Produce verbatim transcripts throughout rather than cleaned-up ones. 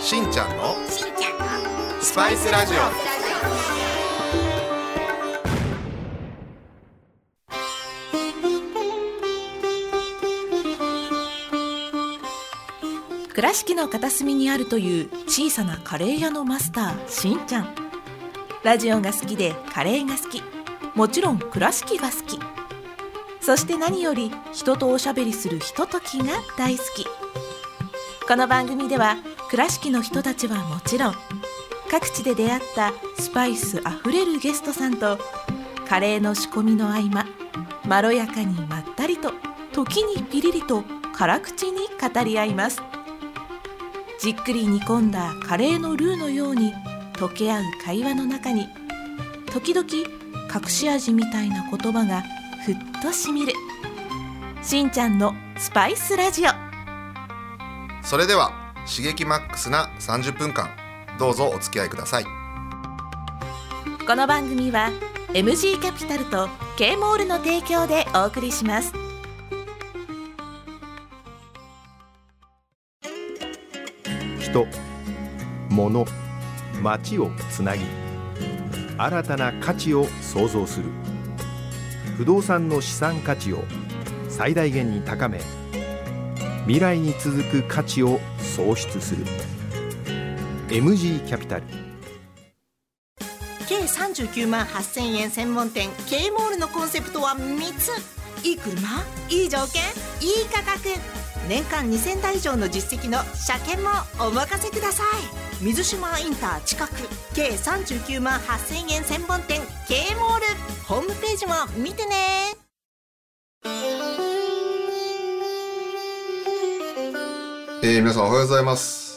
しんちゃんのしんちゃんのスパイスラジオ。 倉敷の片隅にあるという小さなカレー屋のマスターしんちゃん。ラジオが好きでカレーが好き、もちろん倉敷が好き、そして何より人とおしゃべりするひとときが大好き。この番組では倉敷の人たちはもちろん、各地で出会ったスパイスあふれるゲストさんとカレーの仕込みの合間、まろやかにまったりと、時にピリリと辛口に語り合います。じっくり煮込んだカレーのルーのように溶け合う会話の中に、時々隠し味みたいな言葉がふっとしみるしんちゃんのスパイスラジオ。 それでは刺激マックスなさんじゅっぷんかん、どうぞお付き合いください。 この番組は エムジー キャピタルと K モールの提供でお送りします。 人、物、街をつなぎ、新たな価値を創造する。不動産の資産価値を最大限に高め、未来に続く価値を創出する。 エムジー キャピタル。 計さんじゅうきゅうまんはっせんえん専門店 K モールのコンセプトはみっつ。いい車、いい条件、いい価格、年間にせんだい以上の実績の車検もお任せください。水島インター近く、計さんじゅうきゅうまんはっせんえん専門店 K モール。ホームページも見てね。 えー、皆さんおはようございます。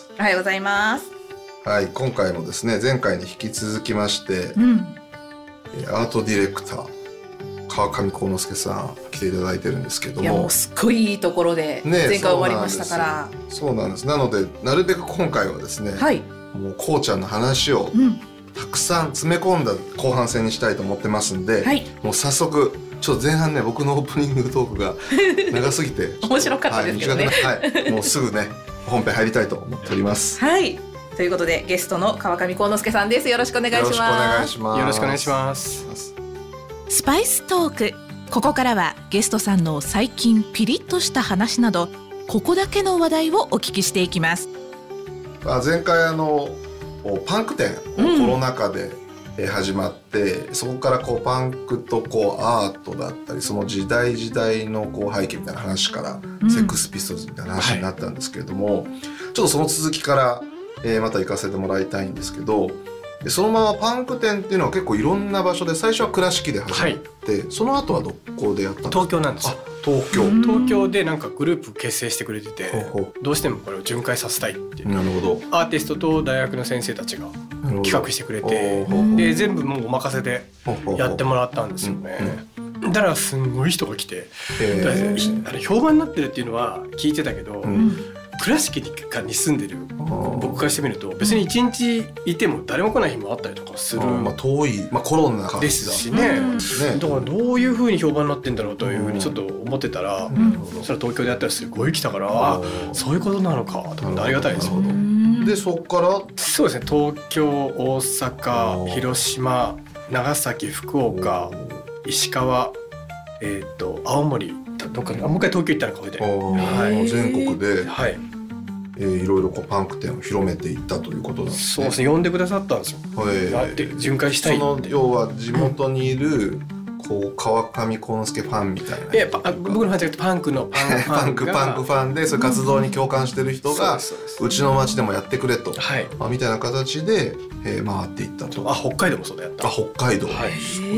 おはようございます。 はい、今回もですね、前回に引き続きまして、 うん、 アートディレクター川上幸之助さん来ていただいてるんですけども、 いやもうすっごいいいところで前回終わりましたから、 ね、そうなんです。なのでなるべく今回はですね、はい、もうこうちゃんの話をたくさん詰め込んだ後半戦にしたいと思ってますんで、はい、もう早速ちょっと前半ね、僕のオープニングトークが長すぎて面白かったですけどね、 はいはい、もうすぐね本編入りたいと思っておりますはい、ということでゲストの川上幸之助さんです。よろしくお願いします。 よろしくお願いします。 よろしくお願いします。 スパイストーク、ここからはゲストさんの最近ピリッとした話など、ここだけの話題をお聞きしていきます。 あ、前回あのパンク店、うん、コロナ禍で始まって、そこからこうパンクとこうアートだったり、その時代時代のこう背景みたいな話から、うん、セックスピストルズみたいな話になったんですけれども、はい、ちょっとその続きから、えー、また行かせてもらいたいんですけど、でそのままパンク店っていうのは結構いろんな場所で、最初は倉敷で始まって、はい、その後はどこでやったんですか？ 東京なんですよ。 東京東京でなんかグループ結成してくれてて、ほうほう、どうしてもこれを巡回させたいっていう、 なるほど、 アーティストと大学の先生たちが企画してくれて、で全部もうお任せでやってもらったんですよね。だからすごい人が来て、あれ評判になってるっていうのは聞いてたけど、うん、倉敷に住んでる僕からしてみると、別に一日いても誰も来ない日もあったりとかする、あ、 まあ、遠い、まあ、コロナ禍ですしね、うん、だからどういう風に評判になってんだろうという風にちょっと思ってたら、うん、それは東京でやったらすごい来たから、うん、そういうことなのかと思ってありがたいですよね。 でそこからそうですね、東京、大阪、広島、長崎、福岡、石川、えー、と青森、どっかもう一回東京行ったらこれで、 はい、全国で、 はい、 えー、いろいろこうパンク店を広めていったということなんですね。 そうですね、呼んでくださったんですよ。はい、やって巡回したいって。 その要は地元にいるこう川上幸之助ファンみたいな、 いや僕のファンじゃなくてパンクのパンファンがパンクパンクファンで、そういう活動に共感してる人が、うん、うちの町でもやってくれと、はい、まあ、みたいな形で、えー、回っていったと。 あ、北海道もそうだやった。 あ、北海道、はい、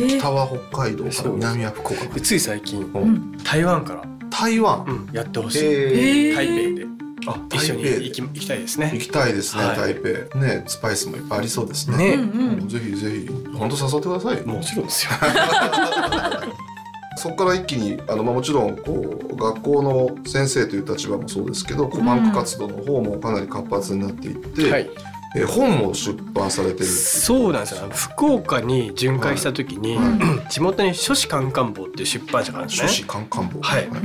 北は北海道から南は福岡。 つい最近、うん、台湾から台湾、 うん、やってほしい、台北であ、 一緒に行き、行きたいですね。 行きたいですね、はい、台北ね、スパイスもいっぱいありそうですね。ね、うんうん、ぜひぜひ本当誘ってください。 もちろんですよ。 そこから一気にあの、まあ、もちろんこう学校の先生という立場もそうですけど、こうパンク活動の方もかなり活発になっていって、うん、はい、え本も出版されてる。 そうなんですよ。福岡に巡回した時に、はいはい、地元に書士カンカン坊っていう出版社があるんですね。 書士カンカン坊、 はい、はい、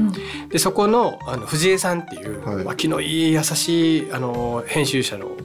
でそこの、あの藤江さんっていう、はい、脇のいい優しいあの編集者の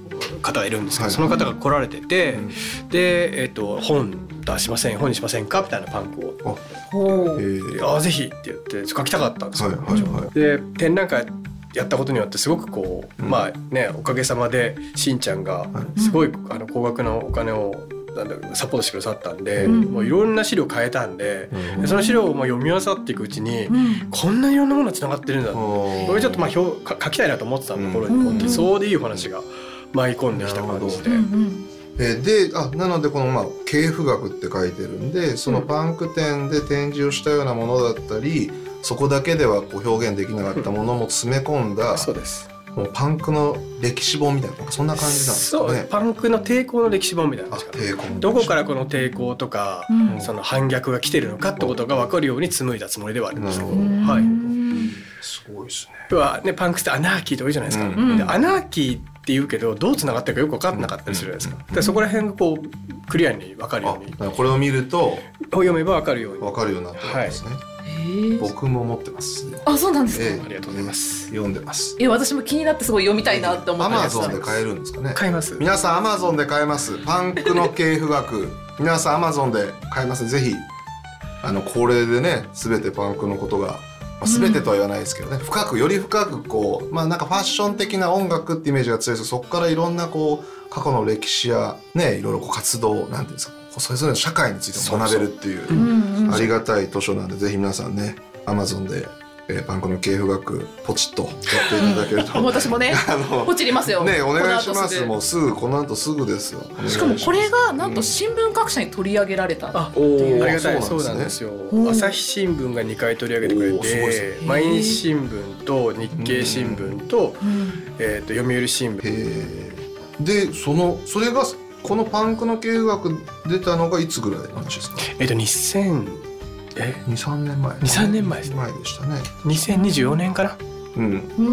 方がいるんですけど、はい、その方が来られてて、うん、で、えー、と本出しません本にしませんかみたいなパンクをああぜひって言って書きたかったんですよ、はいはいはい、で展覧会やったことによってすごくこう、うん、まあねおかげさまでしんちゃんがすごい、うん、あの高額のお金をなんだサポートしてくださったんで、うん、もういろんな資料変えたんで、うん、でその資料をまあ読み漁っていくうちに、うん、こんなにいろんなものがつながってるんだこれちょっとまあ表書きたいなと思ってたところに、うん、そうでいいお話が舞い込んできた感じで、うんうんえー、であなのでこの、まあ、系譜学って書いてるんでそのパンク展で展示をしたようなものだったり、うん、そこだけではこう表現できなかったものも詰め込んだ、 うん、そうですもうパンクの歴史本みたいなそんな感じなんですかね。 そうパンクの抵抗の歴史本みたいなどこからこの抵抗とか、うん、その反逆が来てるのかってことが分かるように紡いだつもりではありますけど、はい、 すごいですね。 要はねパンクってアナーキーと多いじゃないですか、うん、でアナーキーって言うけどどうつながってるかよく分かんなかったりするじゃないですか、うん、でそこら辺がこうクリアに分かるようにこれを見ると読めば分かるように分かるようになってるんですね、はい僕も持ってます。 あ、そうなんですか。 えー、ありがとうございます。 読んでます。 いや、私も気になってすごい読みたいなって思ってました。 アマゾンで買えるんですかね。 買えます。皆さんアマゾンで買えます。パンクの系譜学。皆さんアマゾンで買えます。ぜひあのこれでね、すべてパンクのことが、まあ、全てとは言わないですけどね、うん、深くより深くこうまあなんかファッション的な音楽ってイメージが強いです。そこからいろんなこう過去の歴史やね、いろいろこう活動なんていうんですか、それぞれの社会についても学べるっていうありがたい図書なんで、ぜひ皆さんね。アマゾンで、えー、パンクの系譜学ポチッとやっていただけると、 うん、私もねポチりますよね。お願いします。もうすぐこの後すぐですよ。 しかもこれがなんと新聞各社に取り上げられたっていう、 うん、ありがたい。そうなんですよ。朝日新聞がにかい取り上げてくれて、毎日新聞と日経新聞と、うん、えー、と読売新聞で、そのそれがこのパンクの系譜学出たのがいつぐらいの話ですか。 えっ、ー、とにせんえにさんねんまえ、ね、 にさんねんまえです、ね、 前でしたね。 にせんにじゅうよねんかな、 うんうんうん、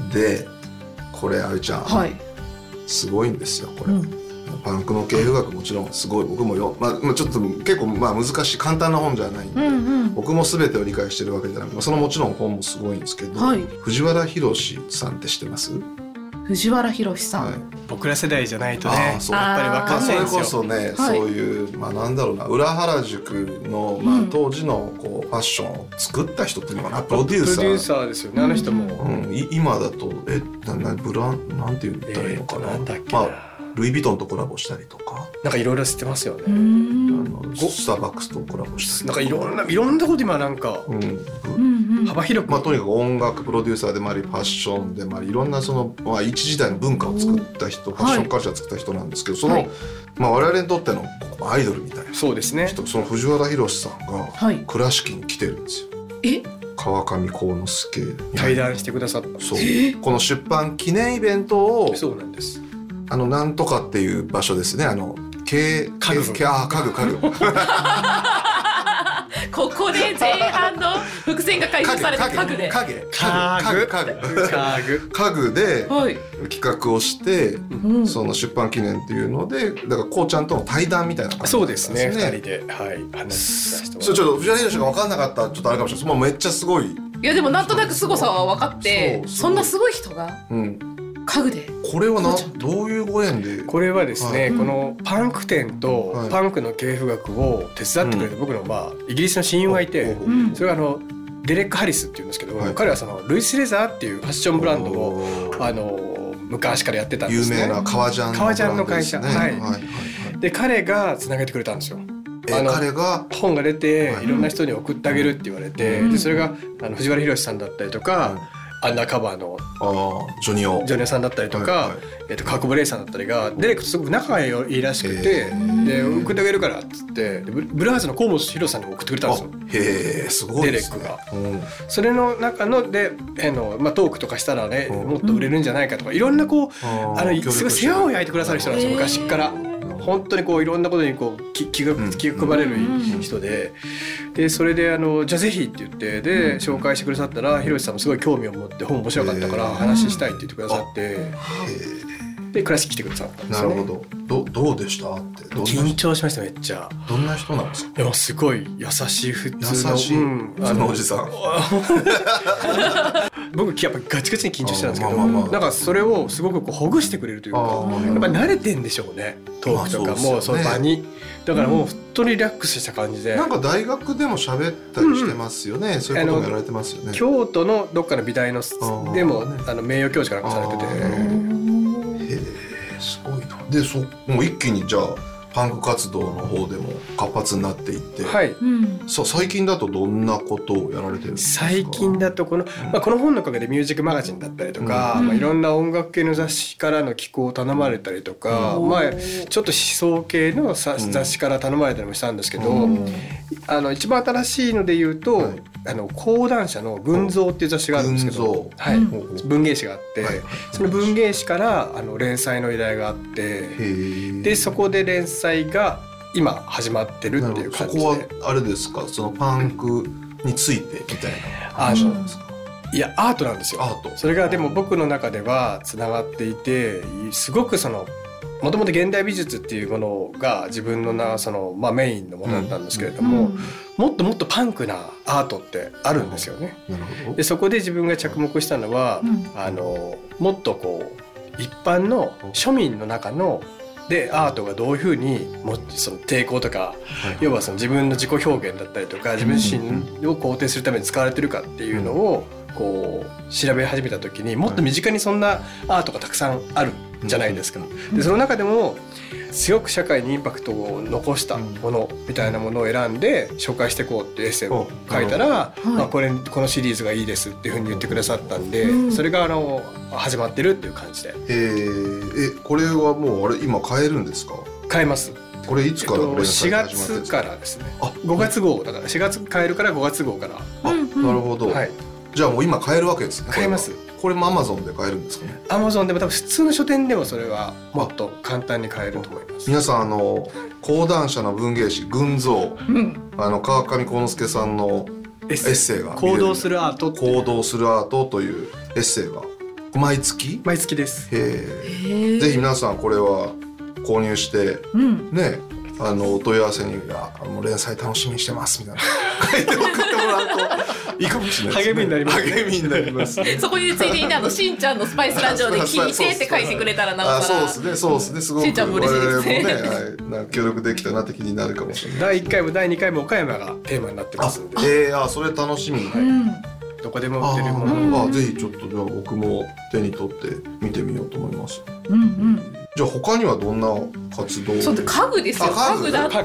でこれあゆちゃん、はい、すごいんですよこれ、うん、パンクの系譜学もちろんすごい僕もよ、まあ、ちょっと結構まあ難しい簡単な本じゃないんで、うんうん、僕も全てを理解してるわけじゃなくて、そのもちろん本もすごいんですけど、はい、藤原宏さんって知ってます？ 藤原宏さん、はい、 僕ら世代じゃないとね、やっぱり分かんないんですよ。 それこそね、はい、そういうまあなんだろうな、裏原宿の、まあ、当時のこうファッションを作った人っていうのかな、プロデューサー。 プロデューサーですよね、あの人も。 うん、今だとえななブランなんて言ったらいいのかな。えー、なんだっけな、まあルイ・ヴィトンとコラボしたりとか、 なんかいろいろ知ってますよね。あのスターバックスとコラボしたりとか、 なんかいろんないろんなこと今なんか、うんうん、幅広く、 まあ、とにかく音楽プロデューサーでもありファッションでもありいろんなその、まあ、一時代の文化を作った人、ファッションカルチャーを作った人なんですけど、その、はい、まあ、我々にとってのアイドルみたいな、 そうですね、 その藤原宏さんが倉敷に来てるんですよ。え川上幸之助対談してくださった。 そう、この出版記念イベントを、 そうなんです、 あのなんとかっていう場所ですね。あの家具あ家具家具ここで前半の伏線が回収された家具で家具家具家具家具で企画をして、うん、その出版記念っていうので、だからこうちゃんとの対談みたいな感じ、ね、 そうですね、ふたりで、はい、話した人は、 ちょっと藤原宏が分かんなかったらちょっとあれかもしれない。もうめっちゃすごい。いやでもなんとなく凄さは分かって、 そ, そんなすごい人が、うん、家具で。 これはなどういうご縁で。 これはですね、はい、このパンク展とパンクの系譜学を手伝ってくれた僕の、まあ、イギリスの親友がいて、うん、それがあのデレック・ハリスっていうんですけど、はい、彼はそのルイス・レザーっていうファッションブランドをあの昔からやってたんですね。 有名な革ジャンのブランドですね。革ジャンの会社、 はいはいはいはい、で彼がつなげてくれたんですよ。 あの彼が本が出ていろんな人に送ってあげるって言われて、うん、でそれがあの藤原宏さんだったりとか、うん、アンダーカバーのあジョニオジョニオさんだったりとか、はいはい、えー、と川久保玲さんだったりがデレックとすごく仲がいいらしくて、で送ってあげるからっつってブルーハーツの河本宏さんにも送ってくれたんですよ。 へーすごいですね、 デレックが、うん、それの中ので、えーのまあ、トークとかしたらね、うん、もっと売れるんじゃないかとかいろんなこう、あのすごい世話を焼いてくださる人なんですよ、昔から。本当にこういろんなことにこう 気, 気, が気が配れる人で、でそれであのじゃあぜひって言ってで紹介してくださったら、ひろしさんもすごい興味を持って本面白かったから話したいって言ってくださって、 でクラシック来てくださったんですよね。 なるほど。どどうでしたってどんな緊張しましためっちゃ。 どんな人なんですか？ でもすごい優しい普通の優しい、うん、 あのおじさん僕やっぱガチガチに緊張してたんですけど、 まあまあまあ、 なんかそれをすごくこうほぐしてくれるというか、やっぱ慣れてんでしょうね、トークとかもうその場に。だからもう本当にリラックスした感じで、 うん、なんか大学でも喋ったりしてますよね、うん、そういうこともやられてますよね。 京都のどっかの美大のでもあの名誉教授かなんかされてて、 へえすごいな。でそもう一気にじゃあパンク活動の方でも活発になっていって、 はい、 さ最近だとどんなことをやられてるんですか？ 最近だとこの、まあ、この本のおかげでミュージックマガジンだったりとか、うんまあ、いろんな音楽系の雑誌からの寄稿を頼まれたりとか、うんまあ、ちょっと思想系の雑誌から頼まれたりもしたんですけど、うん、あの一番新しいので言うと、はい、あの講談社の群像っていう雑誌があるんですけど、はい、文芸誌があって、はい、その文芸誌からあの連載の依頼があって、でそこで連載が今始まってるっていう感じで。 そこはあれですか、そのパンクについてみたいな話なんですか？ いやアートなんですよ。アート。それがでも僕の中ではつながっていて、すごくそのもともと現代美術っていうものが自分のなその、まあ、メインのものだったんですけれども、うん、もっともっとパンクなアートってあるんですよね。なるほど。でそこで自分が着目したのは、うん、あのもっとこう一般の庶民の中のでアートがどういうふうにもその抵抗とか、はい、要はその自分の自己表現だったりとか自分自身を肯定するために使われてるかっていうのをこう調べ始めた時にもっと身近にそんなアートがたくさんあるじゃないですか。でその中でも強く社会にインパクトを残したものみたいなものを選んで紹介していこうってエッセイを書いたら、まあ、これこのシリーズがいいですっていうふうに言ってくださったんで、それがあの始まってるっていう感じで。 えー、えこれはもうあれ今買えるんですか？ 買えます。 これいつから、えっと、 しがつからですね。あごがつ号だからしがつ買えるからごがつ号から。 あ、なるほど、はい、じゃあもう今買えるわけですね。 買えます。 これも Amazon で買えるんですかね？ Amazon でも多分普通の書店でもそれはもっと簡単に買えると思います。 皆さんあの講談社の文芸誌群像、うん、あの川上幸之助さんのエッセイが行動するアート行動するアートというエッセイが毎月毎月です。 へぜひ皆さんこれは購入して、うん、ねあのお問い合わせにあの連載楽しみにしてますみたいな書いて送ってもらうといいかもしれないですね。 励みになります、ね、 励みになります、ね、 そこについてにあのしんちゃんのスパイスラジオで聞いてって書いてくれたらなおさら。 あそうですねそうですねすごくしんちゃんも嬉しいですね。 我々もね、はい、協力できたなって気になるかもしれない。 だいいっかいもだいにかいも岡山がテーマになってますんで。 あえー、あそれ楽しみ、はいうんどこでも売ってるものああぜひちょっとじゃあ僕も手に取って見てみようと思います。 うんうんじゃあ他にはどんな活動？ そう家具ですよ。家具だって。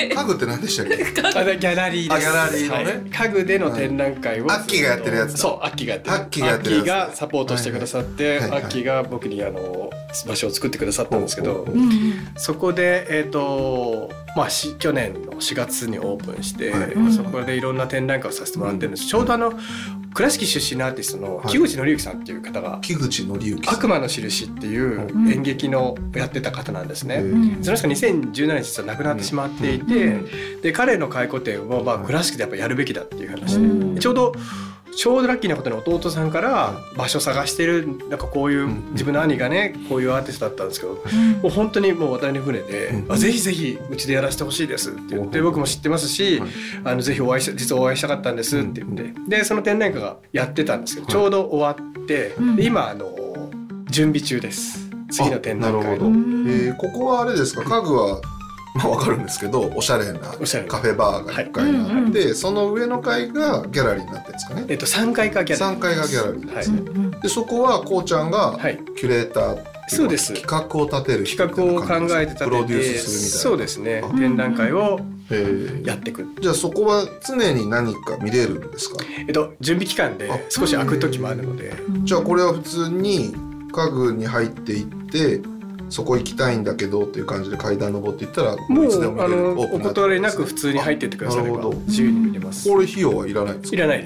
家具って何でしたっけ？ ギャラリーです。 あギャラリーのね、 はい、家具での展覧会を、 アッキーがやってるやつだ。 そうアッキーがやってる。 アッキーがやってるやつだ。 アッキーがサポートしてくださって、はいはい、アッキーが僕にあの場所を作ってくださったんですけど、 うんうん、 そこでえっ、ー、とまあし去年のしがつにオープンして、はい、そこでいろんな展覧会をさせてもらってるんです。うん、ちょうどあの倉敷出身のアーティストの木口紀之さんっていう方が、はい、 木口紀之さん悪魔の印っていう演劇のやってた方なんですね。うん、その人がにせんじゅうななねん実は亡くなってしまっていて、うん、で彼の回顧展をまあ倉敷でやっぱやるべきだっていう話で、うん、ちょうどちょうどラッキーなことに弟さんから場所探してるなんかこういう自分の兄がねこういうアーティストだったんですけど、うん、もう本当にもう渡りの船で、うん、あぜひぜひうちでやらせてほしいですって言って、僕も知ってますし、あのぜひお会いし実はお会いしたかったんですって言って、でその展覧会がやってたんですけどちょうど終わって、うん、今あの準備中です。次の展覧会。 なるほど。えー、ここはあれですか、家具はまあ、分かるんですけどおしゃれなカフェバーがいっかいにあって、はいうんうん、その上の階がギャラリーになってるんですかね。 えっと、さんがいがギャラリーさんがいがギャラリーですね、はい、でそこはこうちゃんがキュレーターっていう、 そうです企画を立てる企画を考えて立ててプロデュースするみたいな。 そうですね、展覧会をやっていく。 じゃあそこは常に何か見れるんですか？ えっと、準備期間で少し空く時もあるので、 じゃあこれは普通に家具に入っていってそこ行きたいんだけどっていう感じで階段登っていったらもういつでも見れる。もうあのお断りなく普通に入ってってくだされば自由に見れます。 これ費用はいらないんですか？ いらないです。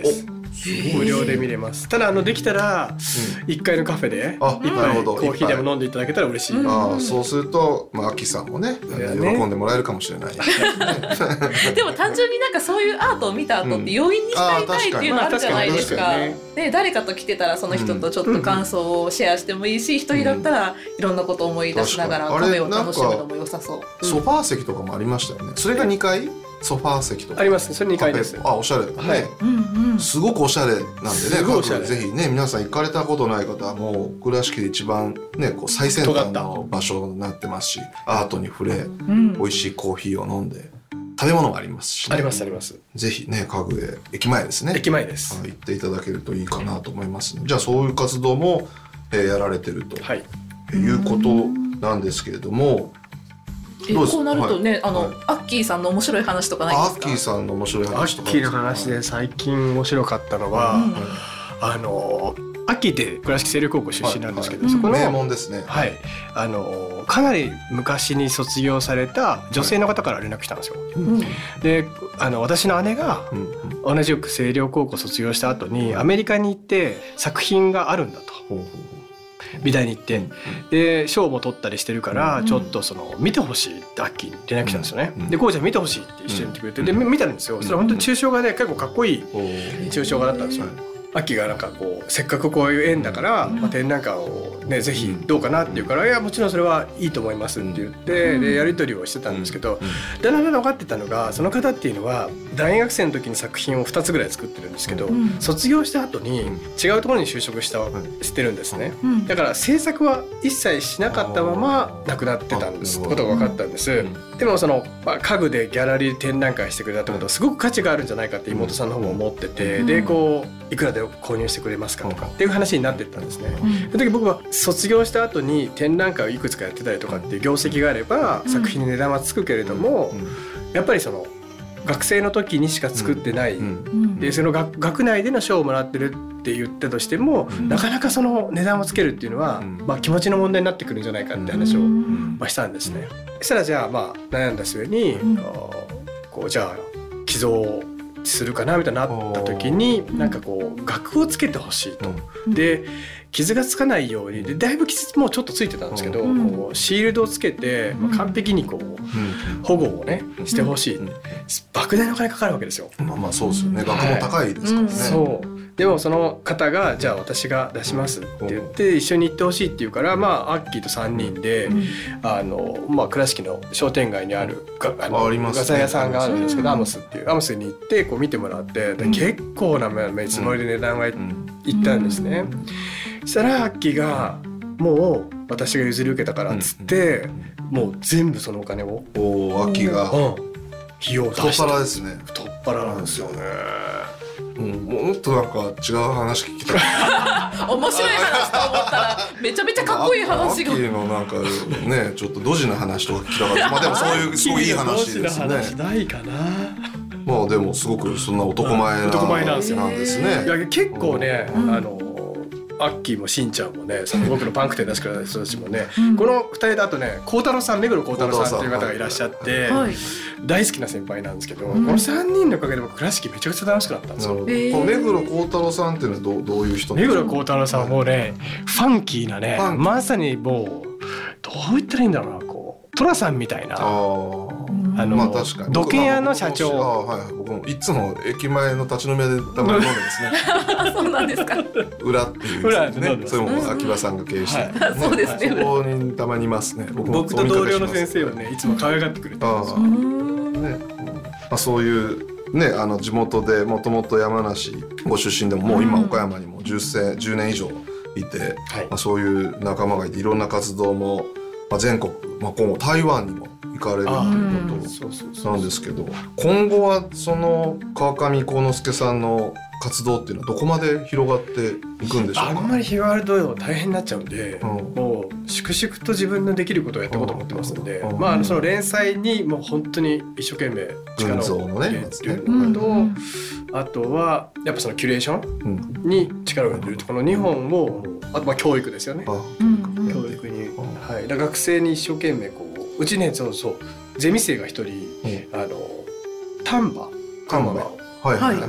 無料で見れます。ただあのできたらいっかいのカフェで一杯コーヒーでも飲んでいただけたら嬉しい。 ああ、そうするとまあアッキーさんもね喜んでもらえるかもしれない。 でも単純になんかそういうアートを見た後って余韻に浸りたいっていうのあるじゃないですか。で誰かと来てたらその人とちょっと感想をシェアしてもいいし、一人だったらいろんなことを思い出しながらカフェを楽しむのも良さそう。 ソファー席とかもありましたよね。それがにかいソファー席とかありますね。それにかいです。 あ、おしゃれだね、はい、うんうん、すごくおしゃれなんでね。ぜひね皆さん行かれたことない方はもう倉敷で一番ねこう最先端の場所になってますし、アートに触れ、うん、美味しいコーヒーを飲んで食べ物もありますし、ね、 ありますあります。ぜひね家具へ駅前ですね。 駅前です。 行っていただけるといいかなと思いますね。じゃあそういう活動も、えー、やられてると、はい、いうことなんですけれども。 えこうなるとね、はい、あの、はい、アッキーさんの面白い話とかないですか？ アッキーさんの面白い話とか。 アッキーの話で最近面白かったのは、うん、あのアッキーって倉敷清涼高校出身なんですけど、はいはい、そこの名門ですね。 はい、あのかなり昔に卒業された女性の方から連絡来たんですよ。うん、で、あの私の姉が同じく清涼高校卒業した後にアメリカに行って作品があるんだと。うん美大に行って、うん、で賞も取ったりしてるから、うん、ちょっとその見てほしいってアッキーに連絡来たんですよね。うん、でこうちゃん見てほしいって一緒に言ってくれて、で見たんですよ。それは本当に抽象画で結構かっこいい抽象画だったんですよ。アッキーがなんかこうせっかくこういう縁だから、まあ、展覧会をねぜひどうかなって言うから、いやもちろんそれはいいと思いますって言ってでやり取りをしてたんですけど、だんだんだんだん分かってたのがその方っていうのは大学生の時に作品をふたつぐらい作ってるんですけど、卒業した後に違うところに就職したしてるんですね。だから制作は一切しなかったまま亡くなってたんですことが分かったんです。でもその、まあ、家具でギャラリー展覧会してくれたってことはすごく価値があるんじゃないかって妹さんの方も思ってて、でこういくらで購入してくれますかとかっていう話になってったんですね。その時僕は卒業した後に展覧会をいくつかやってたりとかっていう業績があれば作品に値段はつくけれども、やっぱりその学生の時にしか作ってない、でその 学, 学内での賞をもらってるって言ったとしても、なかなかその値段をつけるっていうのは、まあ、気持ちの問題になってくるんじゃないかって話を、まあ、したんですね。そしたらじゃあまあ悩んだ末に、こうじゃあ寄贈するかなみたいになった時になんかこう額をつけてほしいと。で傷がつかないようにでだいぶ傷もうちょっとついてたんですけど、こうシールドをつけて、まあ、完璧にこう保護をねしてほしい。莫大なお金かかるわけですよ。 まあまあそうですよね。額も高いですからね。 そうでもその方がじゃあ私が出しますって言って一緒に行ってほしいって言うから、まあアッキーとさんにんで、あのまあ倉敷の商店街にあるあの画材屋さんがあるんですけど、アモスっていうアモスに行ってこう見てもらって、で結構な見積もりで値段がいったんですね。そしたらアッキーがもう私が譲り受けたからっつって、もう全部そのお金をおアッキーが、うん、 費用を出して太っ腹ですね。 太っ腹なんですよね。 うん、もっとなんか違う話聞きたい。 面白い話と思ったらめちゃめちゃかっこいい話が。 アッキーのなんかねちょっとドジな話とか聞きたかった。まあでもそういうすごいいい話ですね。 話ないかな。 まあでもすごくそんな男前な男前なんですね。 いや結構ね、うん、あのアッキーもしんちゃんもね、その僕のパンク店出してくれた人たちもね、うん、このふたりだとね、孝太郎さん、目黒孝太郎さんっていう方がいらっしゃって、はい、大好きな先輩なんですけど、うん、このさんにんのおかげで僕倉敷めちゃくちゃ楽しくなったんですよ。 えー、目黒孝太郎さんっていうのは ど, どういう人？ 目黒孝太郎さんはもうね、ファンキーなね、まさにもうどう言ったらいいんだろうな、こう寅さんみたいな。あの、まあ、確かに時計屋の社長。 あ、はい、僕もいつも駅前の立ち飲み屋でたまに飲んでですね。 そうなんですか。 裏っていうですね。それも秋葉さんが経営して、 はい、そうですね。 そこにたまにいますね。 僕, 僕と同僚の先生はね、いつも可愛がってくれてます。ね、 まあ、そういうね、あの地元でもともと山梨ご出身でももう今岡山にもじゅうねん以上いて、はい、まあ、そういう仲間がいていろんな活動も、まあ、全国、まあ、今後台湾にも行かれるということなんですけど、今後はその川上幸之助さんの活動っていうのはどこまで広がっていくんでしょうか？ あんまり広がると大変になっちゃうんで、うん、もう粛々と自分のできることをやっていこうと思ってますので、うん、まあその連載にもう本当に一生懸命力を入れるのと、ね、あとはやっぱそのキュレーションに力を入れると、このにほんを、あとまあ教育ですよね。うん、教育に、はい、だから学生に一生懸命こう、うちね、そうそうゼミ生が一人、うん、あの丹波丹波のはいはいはい、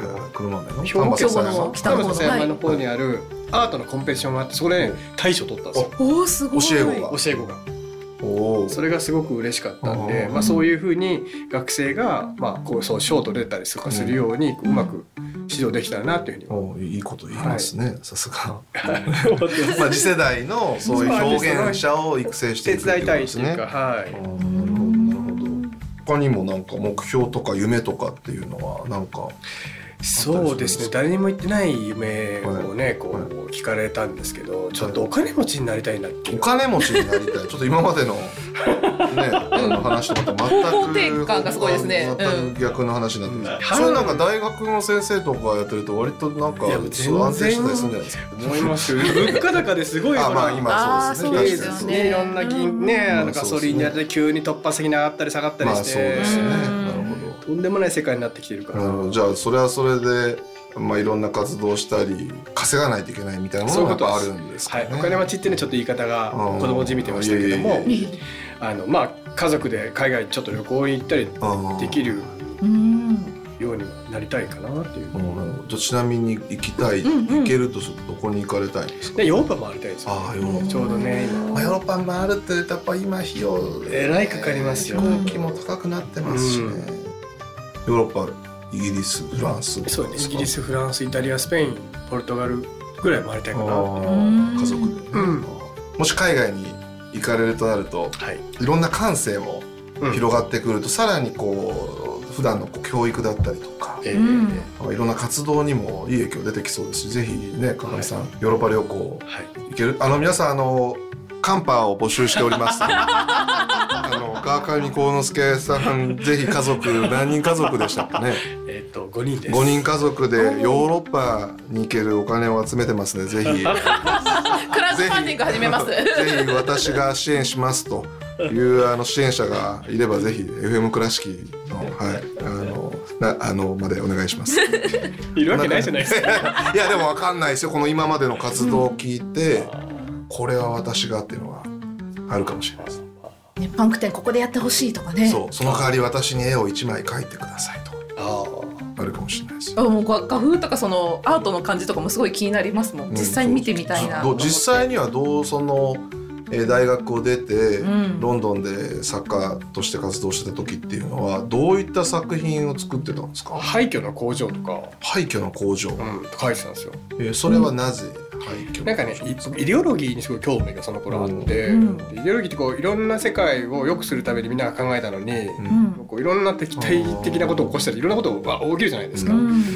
黒豆の兵庫の北の笹山の方にあるアートのコンペティションがあって、そこで大賞取ったんですよ。 おーすごい。 教え子が教え子がおそれがすごく嬉しかったんで、まあ、そういうふうに学生がまあこうそう賞と出たりとかするようにうまく指導できたらなというふうに、 おいいこと言いますね、さすがまあ次世代のそういう表現者を育成していく手伝いたいっていうか、はい。 なるほどなるほど。他にもなんか目標とか夢とかっていうのはなんかそうですね、誰にも言ってない夢をね、こう聞かれたんですけど、ちょっとお金持ちになりたいなっていう。 お金持ちになりたい。ちょっと今までのねあの話とまた全く方向転換がすごいですね。 全く逆の話になってます。それなんか大学の先生とかやってると割となんか安定したりするんじゃないですか。 思いますよ。物価高ですごいあまあ今そうですね。 そうですよね。 いろんな銀ね、あのガソリンにやって急に突発的に上がったり下がったりして、 まあそうですね。なるほど。 とんでもない世界になってきてるから。 じゃあそれはそれで、まあ、いろんな活動したり稼がないといけないみたいなものがやっぱあるんですかね。 はい、お金持ちっていうのはちょっと言い方が子供じみてましたけども、あのまあ家族で海外ちょっと旅行に行ったりできるようになりたいかなっていう。 じゃあちなみに行きたい、うんうん、行けるとどこに行かれたいんですか。 でヨーロッパ回りたいですよ、ね。 ああヨーロッパちょうどね今。 まあ、ヨーロッパ回るってやっぱ今費用えらいかかりますよ。 飛行機も高くなってますしね。うん、ヨーロッパイギリスフランスそうね、イギリスフランスイタリアスペインポルトガルぐらい回りたいかな。 家族で、ね、うん、もし海外に行かれるとなると、はい、いろんな感性も広がってくると、うん、さらにこう普段のこう教育だったりとか、えー、いろんな活動にもいい影響出てきそうですし、ぜひね川上さん、はい、ヨーロッパ旅行、はい、行ける。あの皆さんあのカンパを募集しております。あの川上幸之助さんぜひ家族何人家族でしたかね。 えっとごにんです。 ごにん家族でヨーロッパに行けるお金を集めてますね。ぜひクラウドファンディング始めます。ぜひ私が支援しますというあの支援者がいればぜひ エフエム 倉敷のはいあのなあのまでお願いします。 いるわけないじゃないですか。 いやでもわかんないですよ。この今までの活動を聞いて、これは私がっていうのがあるかもしれないです。 ね、パンク店ここでやってほしいとかね。 そう、その代わり私に絵をいちまい描いてくださいと。ああるかもしれないです。 あもう画風とかそのアートの感じとかもすごい気になりますもん。実際に見てみたいな。 うん、実際にはどうそのえ大学を出て、うん、ロンドンで作家として活動してた時っていうのはどういった作品を作ってたんですか。 廃墟の工場とか。 廃墟の工場、うん、 書いてたんですよ。 えー、それはなぜ、うんなんかねイデオロギーにすごい興味がその頃あって、うん、イデオロギーってこういろんな世界を良くするためにみんなが考えたのに、うん、こういろんな敵対的なことを起こしたりいろんなことが起きるじゃないですか、うん、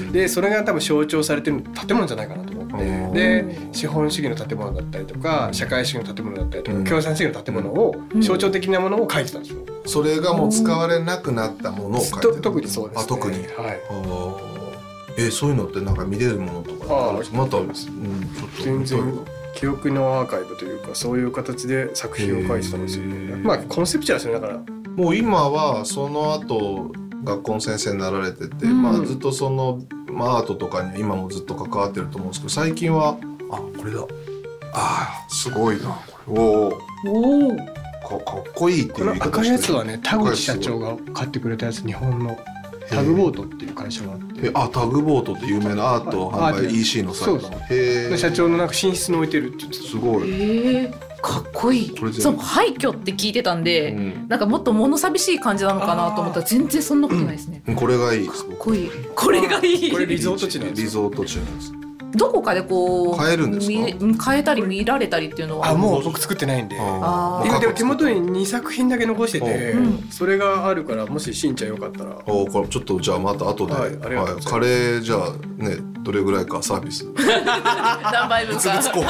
でそれが多分象徴されてる建物じゃないかなと思って、うん、で資本主義の建物だったりとか社会主義の建物だったりとか、うん、共産主義の建物を象徴的なものを書いてたんですよ。 それがもう使われなくなったものを書いてた。 特にそうですね。 あ特に、はいえー、そういうのってなんか見れるものとかあるんですか。また、うん、ちょっと全然記憶のアーカイブというかそういう形で作品を書いてたんですよね。まあコンセプチュアルですね。だからもう今はその後学校の先生になられてて、うんまあ、ずっとその、まあ、アートとかには今もずっと関わってると思うんですけど最近はあこれだあすごいなこれおお か, かっこいいっていう言い方してる。 この赤いやつはね田口社長が買ってくれたやつ日本のタグボートっていう会社があってあタグボートって有名なアート販売 イーシー のサイトへ社長のなんか寝室に置いてるって言ってた。 すごいへかっこいい。そう廃墟って聞いてたんで、うん、なんかもっと物寂しい感じなのかなと思ったら全然そんなことないですね、 うん、これがいいかっこいいこれがいいこれリゾート地なんですリゾート地なんです。 どこかでこう買えるんですか。 買えたり見られたりっていうのはあもう僕作ってないんであ今でも手元ににさく品だけ残してて、うん、それがあるからもししんちゃんよかったらおこれちょっとじゃあまた後で、はいはい、カレーじゃあねどれぐらいかサービス何杯分か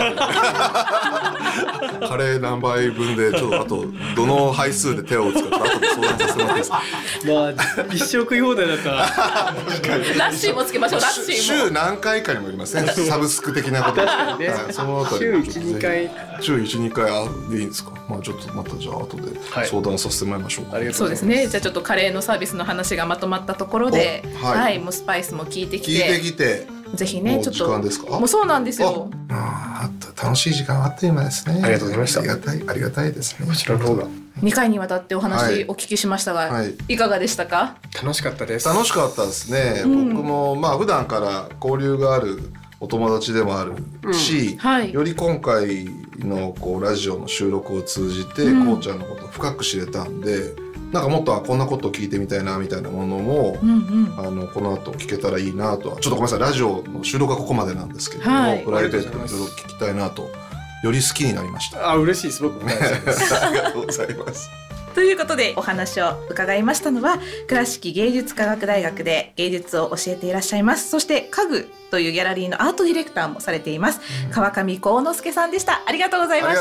カレー何杯分でちょっとあとどの配数で手を使って後で相談させてもらっていいですか。 まあ一生食い放題だったらラッシーもつけましょう。ラッシーも週何回かにもよりますね。サブスク的なこと確かにね、はい、そのあたり週 いち,に 回週 いち,に 回あでいいんですか。まあちょっとまたじゃあ後で相談させてもらいましょうか、 はい、そうですね。じゃあちょっとカレーのサービスの話がまとまったところで、はいはい、もうスパイスも効いてきて効いてきてぜひねちょっともう時間ですか。 もうそうなんですよ。 あああった楽しい時間はあっという間ですね。 ありがとうございました。 ありがたいありがたいですね。 こちらの方がにかいにわたってお話お聞きしましたが、はい、いかがでしたか？ 楽しかったです。 楽しかったですね、うん、僕もまあ普段から交流があるお友達でもあるし、うんはい、より今回のこうラジオの収録を通じて、うん、こうちゃんのことを深く知れたんで、なんかもっとこんなことを聞いてみたいなみたいなものも、うんうん、あのこの後聞けたらいいなとは。ちょっとごめんなさい、ラジオの収録はここまでなんですけども、はい、プライベートでいろいろ聞きたいなと、より好きになりました。 あ、嬉しいです。僕もありがとうございます。 ということでお話を伺いましたのは、倉敷芸術科学大学で芸術を教えていらっしゃいます、そして家具というギャラリーのアートディレクターもされています、うん、川上幸之助さんでした。ありがとうございました。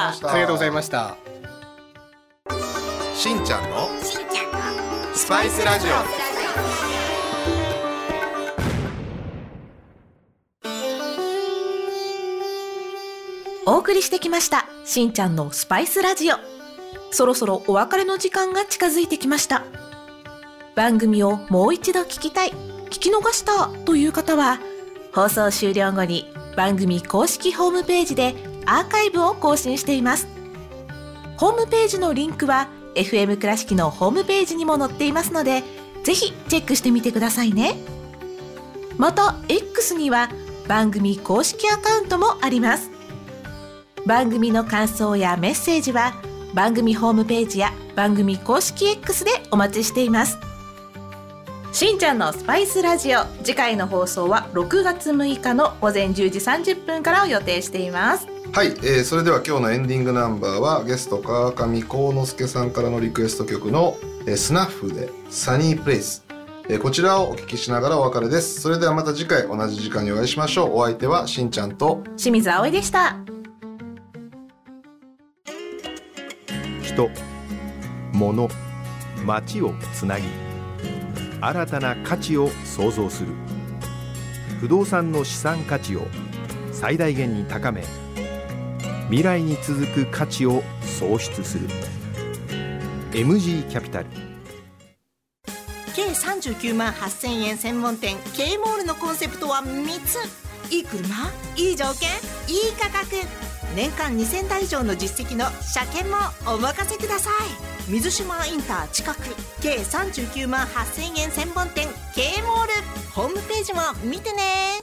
ありがとうございました。 しんちゃんのスパイスラジオ。 お送りしてきましたしんちゃんのスパイスラジオ。そろそろお別れの時間が近づいてきました。番組をもう一度聞きたい、聞き逃したという方は、放送終了後に番組公式ホームページでアーカイブを更新しています。ホームページのリンクは エフエム 倉敷のホームページにも載っていますので、ぜひチェックしてみてくださいね。また X には番組公式アカウントもあります。番組の感想やメッセージは番組ホームページや番組公式 X でお待ちしています。しんちゃんのスパイスラジオ、次回の放送はろくがつむいかのごぜんじゅうじさんじゅっぷんからを予定しています。 はい、えー、それでは今日のエンディングナンバーはゲスト川上幸之助さんからのリクエスト曲の、えー、スナッフでサニープレイス、えー、こちらをお聴きしながらお別れです。それではまた次回同じ時間にお会いしましょう。お相手はしんちゃんと清水葵でした。 人、物、街をつなぎ、新たな価値を創造する。不動産の資産価値を最大限に高め、未来に続く価値を創出する。 エムジー キャピタル。 計さんじゅうきゅうまんはっせんえん専門店 K モールのコンセプトはみっつ。いい車、いい条件、いい価格。年間にせんだい以上の実績の車検もお任せください。水島インター近く、計さんじゅうきゅうまんはっせんえん専門店 K モール。ホームページも見てね。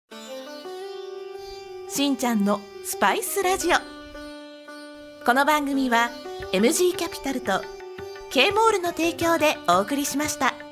しんちゃんのスパイスラジオ。この番組は エムジー キャピタルと K モールの提供でお送りしました。